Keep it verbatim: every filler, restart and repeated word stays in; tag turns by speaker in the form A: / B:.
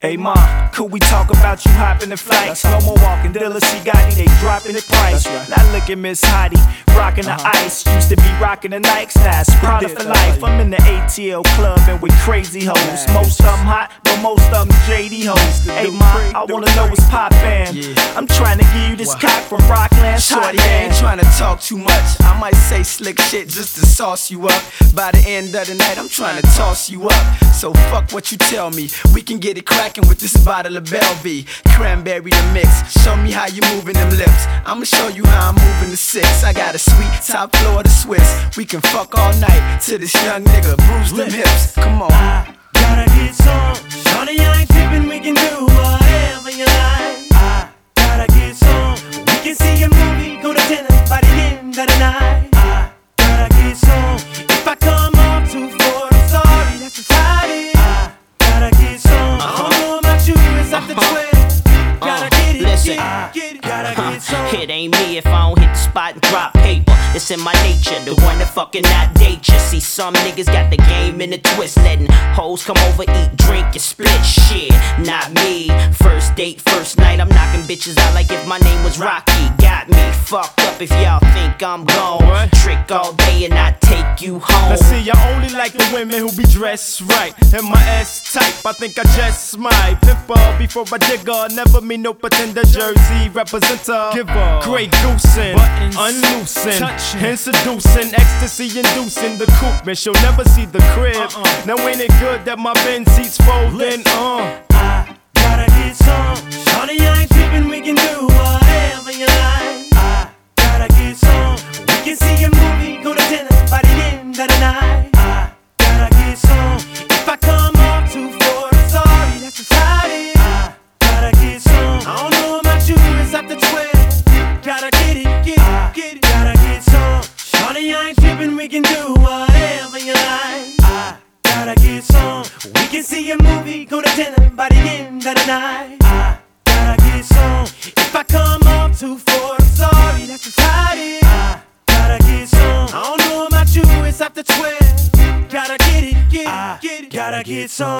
A: Hey ma, could we talk about you hopping the flights? No more walking, Dilla C. Gotti, they dropping the price. Right. Now look at Miss Hottie, rocking the uh-huh. ice. Used to be rocking the Nikes, now it's Prada for life. I'm in the A T L club and with crazy hoes. Most of them hot, but most of them J D hoes. Hey ma, I wanna know what's poppin'. Yeah. I'm trying to give you this wow. cock from Rockland.
B: Shorty, I ain't trying to talk too much. I might say slick shit just to sauce you up. By the end of the night, I'm trying to toss you up. So fuck what you tell me, we can get it crackin' with this bottle of Belvy. Cranberry the mix, show me how you moving them lips. I'ma show you how I'm moving the six. I got a sweet top floor to Swiss. We can fuck all night till this young nigga bruise them hips. Come on.
C: I gotta get some. Shawty, I ain't trippin', we can do whatever you like. I gotta get some. We can see a movie, go to dinner by the end of the night. I gotta get some. If I come off too far, I'm sorry, that's just how it is. I gotta get some. I don't know about you, it's after twelve. Gotta get it,
D: Listen,
C: get it, get it, gotta get some.
D: It ain't me if I don't hit the spot and drop paper. It's in my nature, the one that fucking not date you. See, some niggas got the game in a twist, letting hoes come over, eat, drink, and split shit. Not me. First date, first night, I'm knocking bitches out like if my name was Rocky. Got me fucked up if y'all think I'm gone. Trick all day and I take you home.
A: Now see, I only like the women who be dressed right, and my ass type, I think I just might pimp her before I dig her. Never mean no pretender, Jersey representer. Give her Grey Goosin', unloosen, and seducing, ecstasy inducing the coupe, man, she'll never see the crib. uh-uh. Now ain't it good that my Benz seats folding? Uh.
C: I gotta get some. Shawty, I ain't trippin', we can do whatever you like. I gotta get some. We can see a movie, go to dinner by the end of the night. I gotta get some. If I come off too far, I'm sorry, that's just how it is. I gotta get some. I don't know about you, it's after twelve. Gotta get it, get it, get it. Gotta get some. Shawty, I ain't trippin', we can do whatever you like. I gotta get some. We can see a movie, go to dinner by the end of the night. I gotta get some. If I come off too far, I'm sorry, that's just how it is. I gotta get some. I don't know about you, it's after twelve. Gotta get it, get it, get it. Gotta get some.